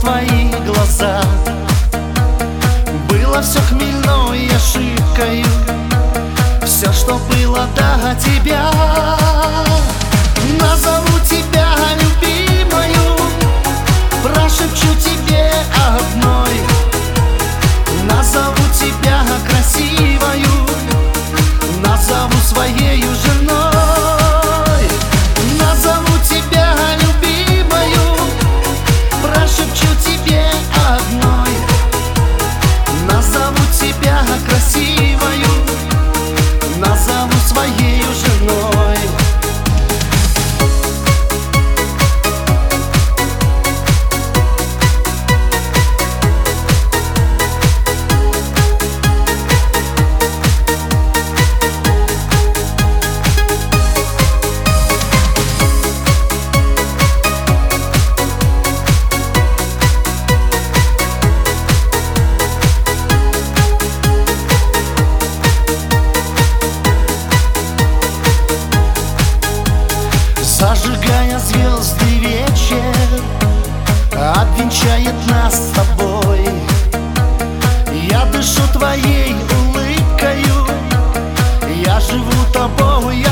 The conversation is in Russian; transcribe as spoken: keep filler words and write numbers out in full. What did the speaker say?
твои глаза. Было все хмельной ошибкою, все, что было до тебя. Назову тебя любимою, прошепчу тебе одной. Назову тебя красивою, назову своею женой. Назову тебя любимою, прошепчу тебе одной. Назову тебя красивою, назову своею женой. Зажигая звезды вечер, обвенчает нас с тобой. Я дышу твоей улыбкою, я живу тобой.